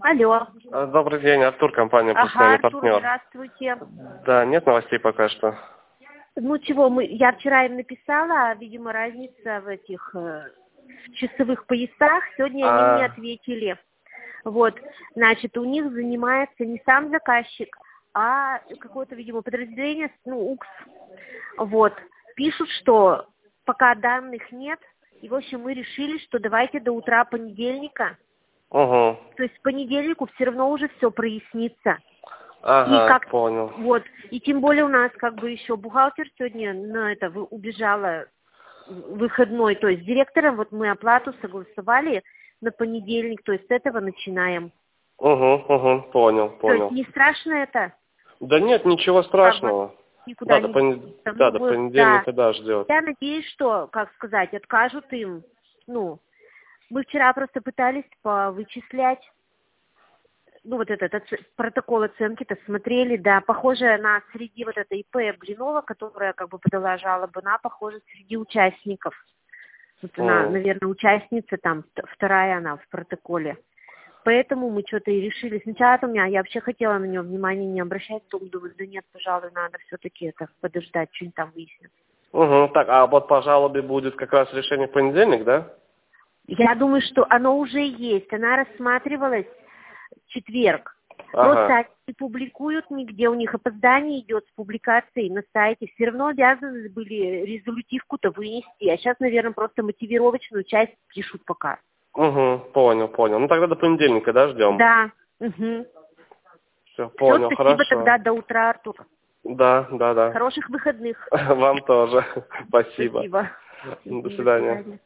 Алло. Добрый день, Артур, компания Ага, «Профессиональный Артур, партнер». здравствуйте. Да, нет новостей пока что. Ну чего, я вчера им написала, видимо, разница в этих в часовых поясах. Сегодня они мне ответили. Вот, значит, у них занимается не сам заказчик, а какое-то, видимо, подразделение, УКС. Вот, пишут, что пока данных нет, и, в общем, мы решили, что давайте до утра понедельника. Угу. То есть к понедельнику все равно уже все прояснится. Ага, понял. Вот, и тем более у нас как бы еще бухгалтер сегодня убежала выходной, то есть с директором вот мы оплату согласовали на понедельник, то есть с этого начинаем. Понял. То есть не страшно это? Да нет, ничего страшного. Никуда до не... понедельника, да, ждет. Я надеюсь, что, как сказать, откажут им. Мы вчера просто пытались повычислять, вот этот протокол оценки-то смотрели, да, похоже на среди вот этой ИП Блинова, которая как бы подала жалобу, она похожа среди участников. Вот она, наверное, участница там, вторая она в протоколе. Поэтому мы что-то и решили. Сначала я вообще хотела на нее внимания не обращать, потом думаю, да нет, пожалуй, надо все-таки это подождать, что-нибудь там выяснить. Так, а вот по жалобе будет как раз решение в понедельник, да? Я думаю, что оно уже есть. Она рассматривалась в четверг. Просто не публикуют нигде, у них опоздание идет с публикацией на сайте. Все равно обязаны были резолютивку-то вынести. А сейчас, наверное, просто мотивировочную часть пишут пока. Понял. Ну тогда до понедельника, да, ждем? Да. Все, понял, спасибо, хорошо. тогда до утра, Артур. Да. Хороших выходных. Вам тоже. Спасибо. Спасибо. До свидания.